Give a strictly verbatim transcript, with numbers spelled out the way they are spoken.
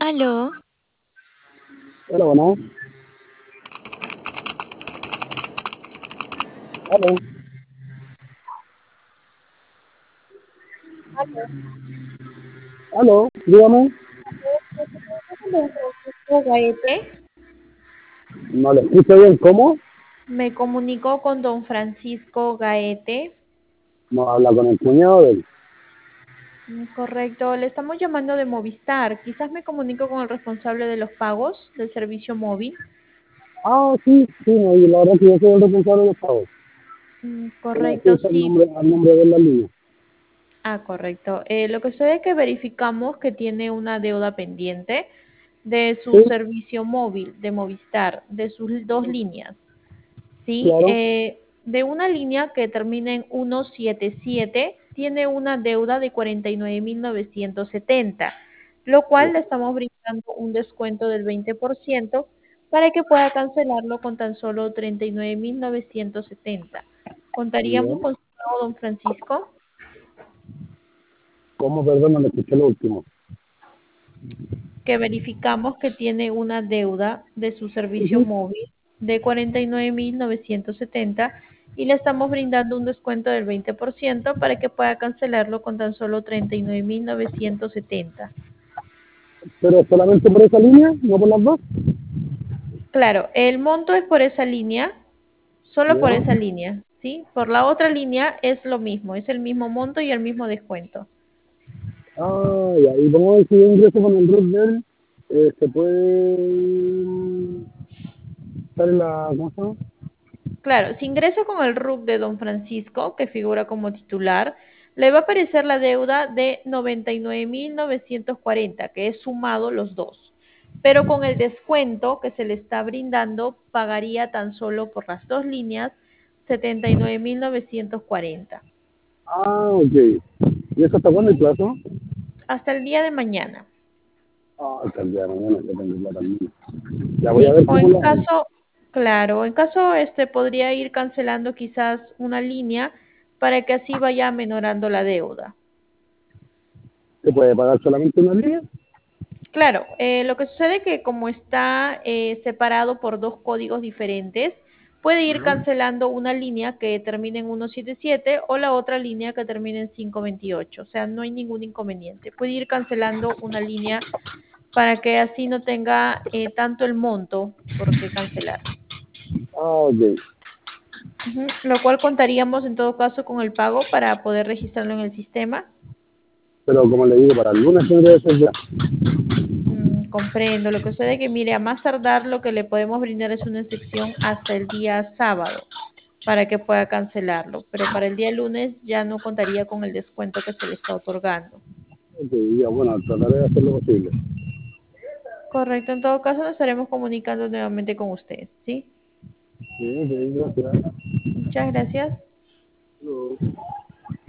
Aló, Hola, bueno. Aló. Aló, dígame. Don Francisco Gaete. No le escucho bien. ¿Cómo? Me comunicó con don Francisco Gaete. No habla con el cuñado de él. Mm, Correcto, le estamos llamando de Movistar. Quizás me comunico con el responsable de los pagos del servicio móvil. Ah, sí, sí, no, y la verdad que yo soy el responsable de los pagos. Mm, ¿Cómo Correcto, escucha el sí. nombre, al nombre de la línea? Ah, correcto. Eh, lo que sucede es que verificamos que tiene una deuda pendiente de su Sí, servicio móvil de Movistar, de sus dos líneas. ¿Sí? claro. Eh, de una línea que termina en ciento setenta y siete, tiene una deuda de cuarenta y nueve mil novecientos setenta, lo cual le estamos brindando un descuento del veinte por ciento para que pueda cancelarlo con tan solo treinta y nueve mil novecientos setenta. ¿Contaríamos Bien. con su pago, don Francisco? ¿Cómo? Perdón, no le escuché lo último. Que verificamos que tiene una deuda de su servicio Ujú. móvil de cuarenta y nueve mil novecientos setenta y le estamos brindando un descuento del veinte por ciento para que pueda cancelarlo con tan solo treinta y nueve mil novecientos setenta. ¿Pero solamente por esa línea? ¿No por las dos? Claro, el monto es por esa línea, solo por Ya. esa línea, ¿sí? Por la otra línea es lo mismo, es el mismo monto y el mismo descuento. Ah, ya. Y como si yo ingreso con el root de él, eh, se puede estar en la... ¿Cómo se llama? Claro, si ingresa con el R U C de don Francisco, que figura como titular, le va a aparecer la deuda de noventa y nueve mil novecientos cuarenta, que es sumado los dos. Pero con el descuento que se le está brindando, pagaría tan solo por las dos líneas setenta y nueve mil novecientos cuarenta. Ah, ok. ¿Y eso hasta cuándo el plazo? Hasta el día de mañana. Ah, hasta el día de mañana que tengo plata al menos. Ya voy a Sí, ver o cómo en lo hago. caso, claro, en caso este podría ir cancelando quizás una línea para que así vaya menorando la deuda. ¿Se puede pagar solamente una línea? Claro, eh, lo que sucede es que como está eh, separado por dos códigos diferentes, puede ir cancelando una línea que termine en ciento setenta y siete o la otra línea que termine en quinientos veintiocho. O sea, no hay ningún inconveniente. Puede ir cancelando una línea para que así no tenga eh, tanto el monto por qué cancelar. Ah, ok. Ujú. Lo cual contaríamos en todo caso con el pago para poder registrarlo en el sistema. Pero como le digo, para el lunes tendría que ser ya. Mm, comprendo. Lo que sucede es que, mire, a más tardar lo que le podemos brindar es una excepción hasta el día sábado para que pueda cancelarlo, pero para el día lunes ya no contaría con el descuento que se le está otorgando. Ok, ya, bueno, trataré de hacer lo posible. Correcto. En todo caso, nos estaremos comunicando nuevamente con usted, ¿sí? Sí, ok, gracias. Muchas gracias. Luego.